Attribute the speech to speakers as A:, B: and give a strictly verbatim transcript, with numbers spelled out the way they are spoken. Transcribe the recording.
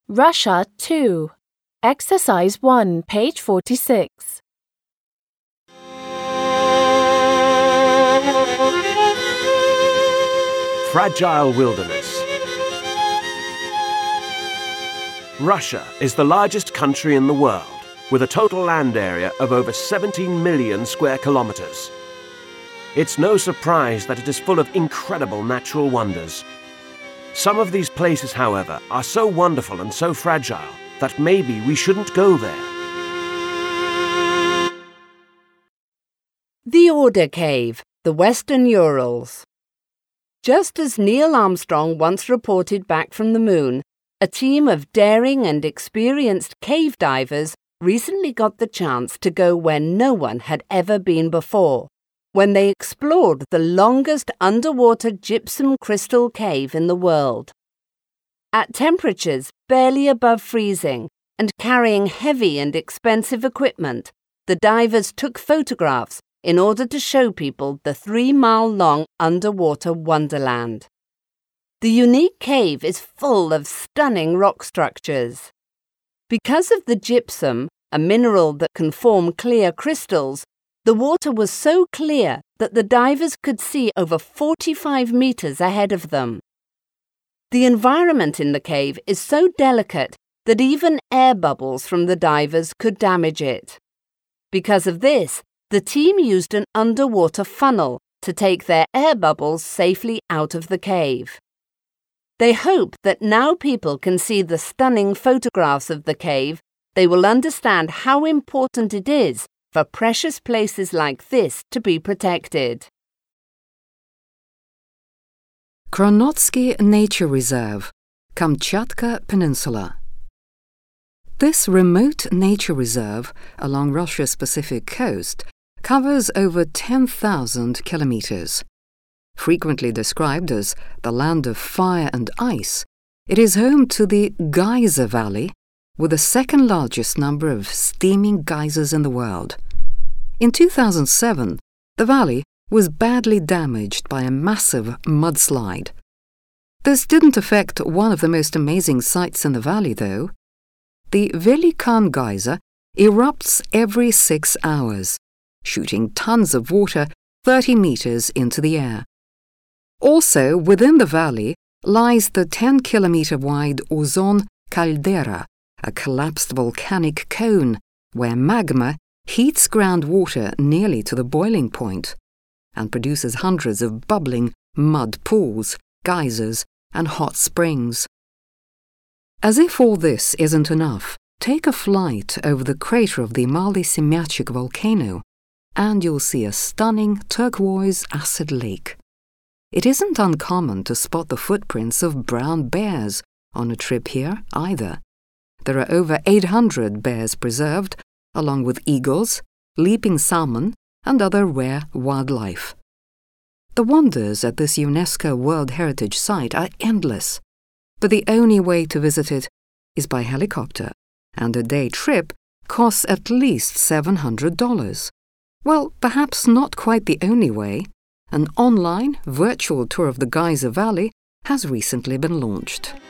A: Russia two. Exercise one, page forty-six.
B: Fragile wilderness. Russia is the largest country in the world, with a total land area of over seventeen million square kilometers. It's no surprise that it is full of incredible natural wonders. Some of these places, however, are so wonderful and so fragile that maybe we shouldn't go there.
C: The Order Cave, the Western Urals. Just as Neil Armstrong once reported back from the moon, a team of daring and experienced cave divers recently got the chance to go where no one had ever been before, when they explored the longest underwater gypsum crystal cave in the world. At temperatures barely above freezing and carrying heavy and expensive equipment, the divers took photographs in order to show people the three-mile-long underwater wonderland. The unique cave is full of stunning rock structures. Because of the gypsum, a mineral that can form clear crystals, the water was so clear that the divers could see over forty-five meters ahead of them. The environment in the cave is so delicate that even air bubbles from the divers could damage it. Because of this, the team used an underwater funnel to take their air bubbles safely out of the cave. They hope that now people can see the stunning photographs of the cave, they will understand how important it is for precious places like this to be protected.
D: Kronotsky Nature Reserve, Kamchatka Peninsula. This remote nature reserve along Russia's Pacific coast covers over ten thousand kilometers. Frequently described as the land of fire and ice, it is home to the Geyser Valley, with the second largest number of steaming geysers in the world. In two thousand seven, the valley was badly damaged by a massive mudslide. This didn't affect one of the most amazing sights in the valley, though. The Velikan geyser erupts every six hours, shooting tons of water thirty meters into the air. Also within the valley lies the ten-kilometer-wide Ozon caldera, a collapsed volcanic cone where magma heats groundwater nearly to the boiling point and produces hundreds of bubbling mud pools, geysers, and hot springs. As if all this isn't enough, take a flight over the crater of the Mali Semyachik volcano and you'll see a stunning turquoise acid lake. It isn't uncommon to spot the footprints of brown bears on a trip here either. There are over eight hundred bears preserved, along with eagles, leaping salmon, and other rare wildlife. The wonders at this UNESCO World Heritage Site are endless, but the only way to visit it is by helicopter, and a day trip costs at least seven hundred dollars. Well, perhaps not quite the only way. An online, virtual tour of the Geyser Valley has recently been launched.